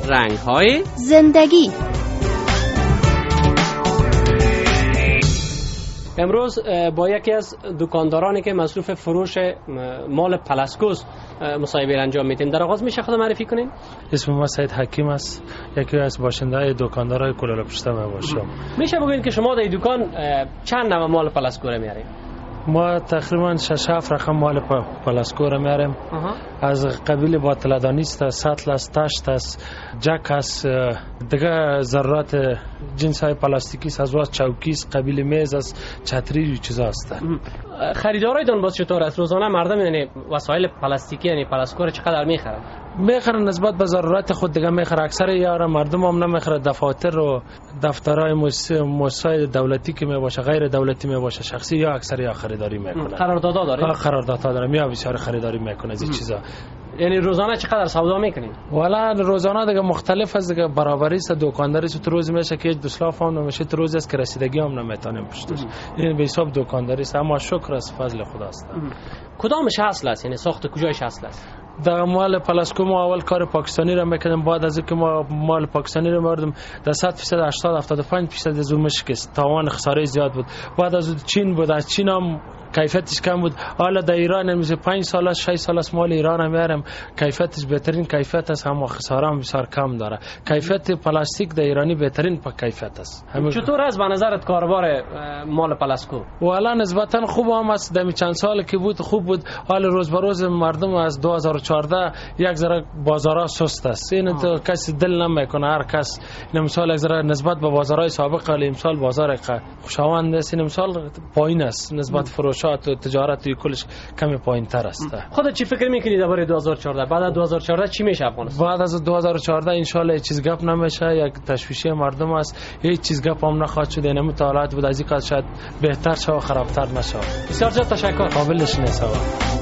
رنگ‌های زندگی. امروز با یکی از دکاندارانی که مصروف فروش مال پلاسکوست مصاحبه انجام میدیم. در آغاز میشه خود معرفی کنین؟ اسم ما سید حکیم است، یکی از باشنده‌های دکاندارای کلالپشته باشم. میشه بگوین که شما در این دکان چند نوع مال پلاسکو رو میارین؟ ما تقریبا 6-7 رقم مال پلاسکو رو میاریم. از قبیل باطلدانی است، سطل است، تشت است، جک است، دیگه ذرات جنس های پلاستیکی است، از واس چوکی است، قبیل میز است، چتری و چیزا است. خریدارایتون باز چطور است؟ روزانه مردم یعنی وسایل پلاستیکی یعنی پلاسکو رو چقدر میخرن؟ میخرن نسبت به ضرورت خود دیگه میخره. اکثر یارا مردم هم نمیخره. دفاتر و دفترهای مؤسسات دولتی که میباشه، غیر دولتی میباشه، شخصی یا اکثر یا خریداری میکنه. قراردادها داره؟ قراردادها داره. یا بسیار خریداری میکنه از این چیزا. یعنی روزانه چقدر سودا میکنین؟ والا روزانه دیگه مختلف است دیگه. برابری است، دکانداری است. تو روز میشه که بسلاف هم نمیشه، تو روز است که رسیدگی هم نمیتونیم پشتش. این به حساب دکانداری است، اما شکر است، فضل خداست. کدامش اصل است؟ یعنی ساخت کجایش اصل است؟ در مال پلاسکو ما اول کار پاکستانی را میکردیم. بعد از اینکه ما مال پاکستانی را می‌آوردیم در 100% 80-75% از اون مشکست، تاوان خساره زیاد بود. بعد از چین بود، از چین هم کیفیتش کم بود. حالا در ایران میشه 5 سال 6 سال است مال ایران هم میارم، کیفیتش بهترین کیفیت است، اما خساره هم بسیار کم داره. کیفیت پلاستیک در ایرانی بهترین کیفیت است. چطور است به نظرت کاروبار مال پلاسکو؟ والا نسبتا خوب هم است. در چند سال که بود خوب بود. حال روز به روز مردم از 2014 یک ذره بازارها سست است. این تو کسی دل نمیکنه. هر کس این مثال یک ذره نسبت به بازارهای سابق ولی امسال بازار خوشاوند است. این مثال پایین است نسبت فروش و تجارت و کلش کمی پایین تر است. خودت چی فکر میکنی درباره 2014؟ بعد از 2014 چی میشه افغانستان؟ بعد از 2014 ان شاء الله چیز گپ نمیشه. یک تشویشی مردم است، هیچ چیز گپ هم نخواهد شد. این مطالعات بود از این که شاید بهتر شه و خرابتر نشه. بسیار تشکر. قابلش نیست.